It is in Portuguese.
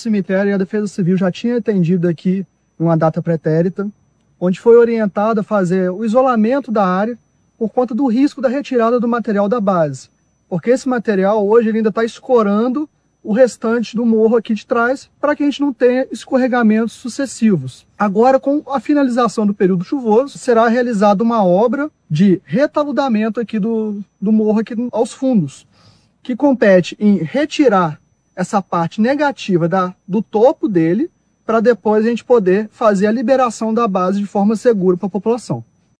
cemitério e a Defesa Civil já tinha atendido aqui numa data pretérita, onde foi orientado a fazer o isolamento da área por conta do risco da retirada do material da base. Porque esse material hoje ele ainda está escorando o restante do morro aqui de trás para que a gente não tenha escorregamentos sucessivos. Agora, com a finalização do período chuvoso, será realizada uma obra de retaludamento aqui do morro aqui aos fundos, que compete em retirar essa parte negativa do topo dele para depois a gente poder fazer a liberação da base de forma segura para a população.